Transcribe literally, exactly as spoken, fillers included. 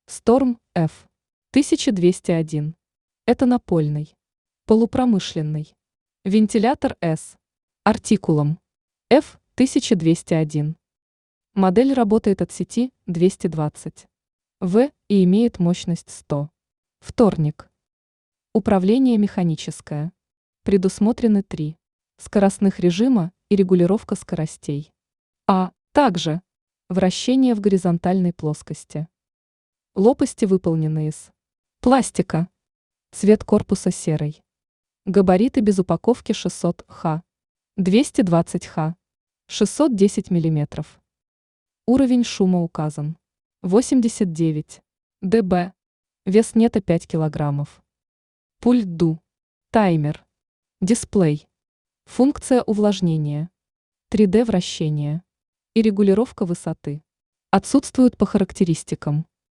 Storm F тысяча двести один. Это напольный, полупромышленный. Вентилятор S. Артикулом F тысяча двести один. Модель работает от сети двести двадцать ватт и имеет мощность сто. Вторник. Управление механическое. Предусмотрены три скоростных режима и регулировка скоростей. А также вращение в горизонтальной плоскости. Лопасти выполнены из пластика. Цвет корпуса серый. Габариты без упаковки шестьсот ха, двести двадцать ха, шестьсот десять миллиметров. Уровень шума указан. восемьдесят девять дБ. Вес нета пять килограммов. Пульт ду. Таймер. Дисплей. Функция увлажнения. три дэ вращение. И регулировка высоты. Отсутствуют по характеристикам.